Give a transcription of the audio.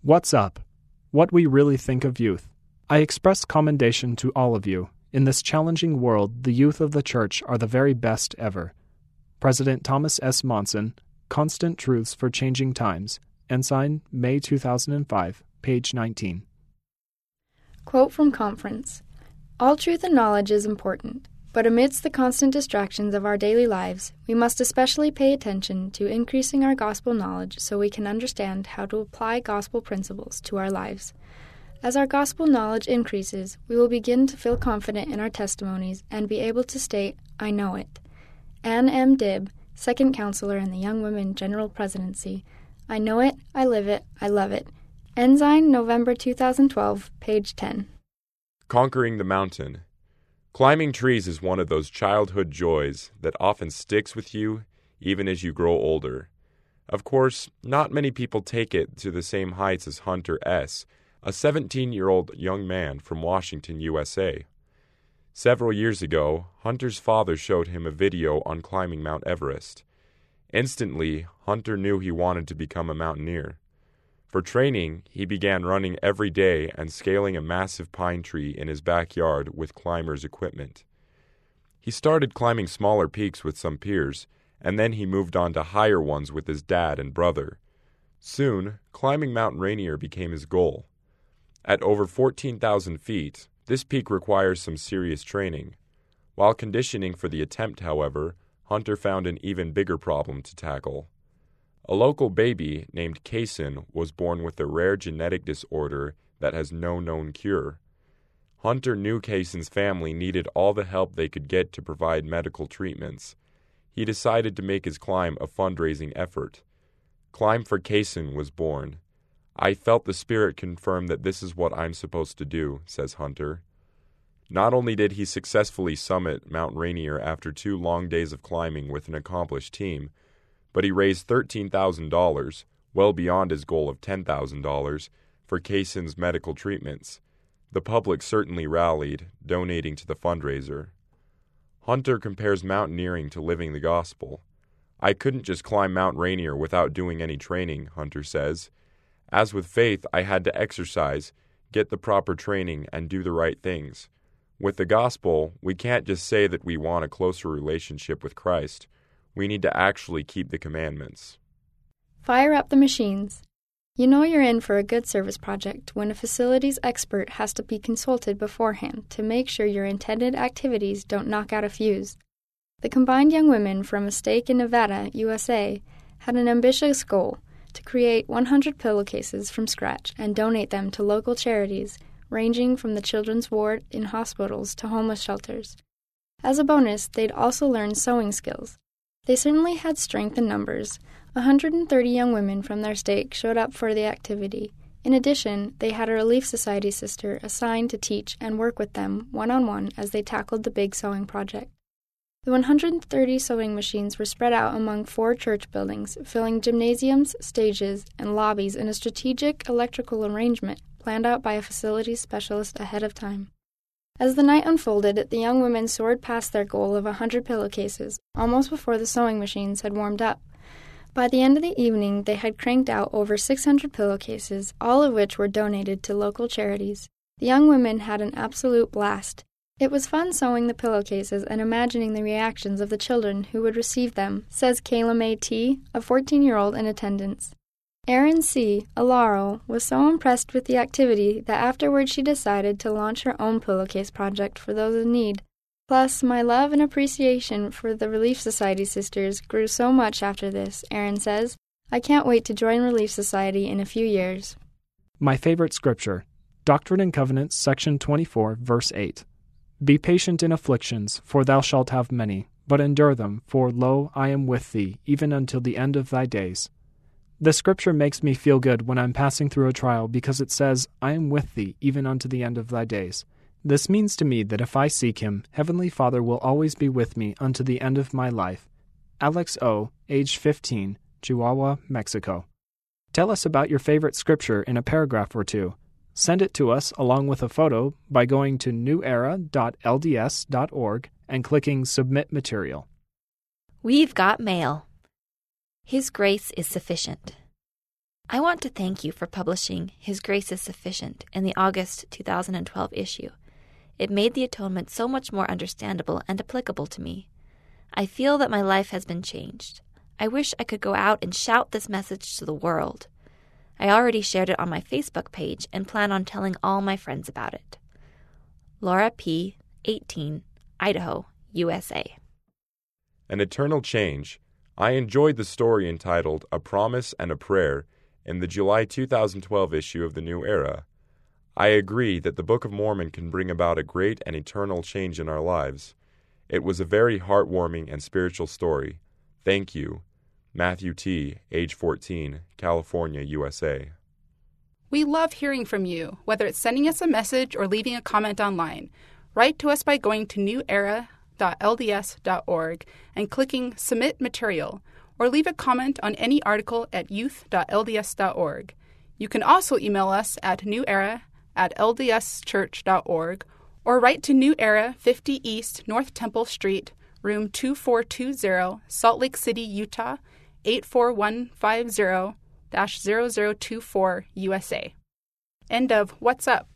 What's up? What we really think of youth. I express commendation to all of you. In this challenging world, the youth of the church are the very best ever. President Thomas S. Monson, Constant Truths for Changing Times, Ensign, May 2005, page 19. Quote from conference. All truth and knowledge is important, but amidst the constant distractions of our daily lives, we must especially pay attention to increasing our gospel knowledge so we can understand how to apply gospel principles to our lives. As our gospel knowledge increases, we will begin to feel confident in our testimonies and be able to state, I know it. Ann M. Dibb, Second Counselor in the Young Women General Presidency. I know it, I live it, I love it. Ensign, November 2012, page 10. Conquering the mountain. Climbing trees is one of those childhood joys that often sticks with you even as you grow older. Of course, not many people take it to the same heights as Hunter S., a 17-year-old young man from Washington, USA. Several years ago, Hunter's father showed him a video on climbing Mount Everest. Instantly, Hunter knew he wanted to become a mountaineer. For training, he began running every day and scaling a massive pine tree in his backyard with climbers' equipment. He started climbing smaller peaks with some peers, and then he moved on to higher ones with his dad and brother. Soon, climbing Mount Rainier became his goal. At over 14,000 feet, this peak requires some serious training. While conditioning for the attempt, however, Hunter found an even bigger problem to tackle. A local baby named Kaysen was born with a rare genetic disorder that has no known cure. Hunter knew Kaysen's family needed all the help they could get to provide medical treatments. He decided to make his climb a fundraising effort. Climb for Kaysen was born. I felt the Spirit confirm that this is what I'm supposed to do, says Hunter. Not only did he successfully summit Mount Rainier after 2 long days of climbing with an accomplished team, but he raised $13,000, well beyond his goal of $10,000, for Kaysen's medical treatments. The public certainly rallied, donating to the fundraiser. Hunter compares mountaineering to living the gospel. I couldn't just climb Mount Rainier without doing any training, Hunter says. As with faith, I had to exercise, get the proper training, and do the right things. With the gospel, we can't just say that we want a closer relationship with Christ. We need to actually keep the commandments. Fire up the machines. You know you're in for a good service project when a facilities expert has to be consulted beforehand to make sure your intended activities don't knock out a fuse. The combined young women from a stake in Nevada, USA, had an ambitious goal to create 100 pillowcases from scratch and donate them to local charities ranging from the children's ward in hospitals to homeless shelters. As a bonus, they'd also learn sewing skills. They certainly had strength in numbers. 130 young women from their stake showed up for the activity. In addition, they had a Relief Society sister assigned to teach and work with them one-on-one as they tackled the big sewing project. The 130 sewing machines were spread out among 4 church buildings, filling gymnasiums, stages, and lobbies in a strategic electrical arrangement planned out by a facilities specialist ahead of time. As the night unfolded, the young women soared past their goal of 100 pillowcases, almost before the sewing machines had warmed up. By the end of the evening, they had cranked out over 600 pillowcases, all of which were donated to local charities. The young women had an absolute blast. It was fun sewing the pillowcases and imagining the reactions of the children who would receive them, says Kayla Mae T., a 14-year-old in attendance. Erin C., a Laurel, was so impressed with the activity that afterward she decided to launch her own pillowcase project for those in need. Plus, my love and appreciation for the Relief Society sisters grew so much after this, Erin says. I can't wait to join Relief Society in a few years. My favorite scripture, Doctrine and Covenants, section 24, verse 8. Be patient in afflictions, for thou shalt have many, but endure them, for lo, I am with thee, even until the end of thy days. The scripture makes me feel good when I'm passing through a trial because it says, I am with thee, even unto the end of thy days. This means to me that if I seek him, Heavenly Father will always be with me unto the end of my life. Alex O., age 15, Chihuahua, Mexico. Tell us about your favorite scripture in a paragraph or two. Send it to us along with a photo by going to newera.lds.org and clicking Submit Material. We've got mail. His grace is sufficient. I want to thank you for publishing His Grace is Sufficient in the August 2012 issue. It made the atonement so much more understandable and applicable to me. I feel that my life has been changed. I wish I could go out and shout this message to the world. I already shared it on my Facebook page and plan on telling all my friends about it. Laura P., 18, Idaho, USA. An Eternal Change. I enjoyed the story entitled A Promise and a Prayer in the July 2012 issue of the New Era. I agree that the Book of Mormon can bring about a great and eternal change in our lives. It was a very heartwarming and spiritual story. Thank you. Matthew T., age 14, California, USA. We love hearing from you, whether it's sending us a message or leaving a comment online. Write to us by going to newera.lds.org and clicking Submit Material, or leave a comment on any article at youth.lds.org. You can also email us at newera@ldschurch.org or write to New Era, 50 East North Temple Street, room 2420, Salt Lake City, Utah, 84150-0024, USA. End of What's Up?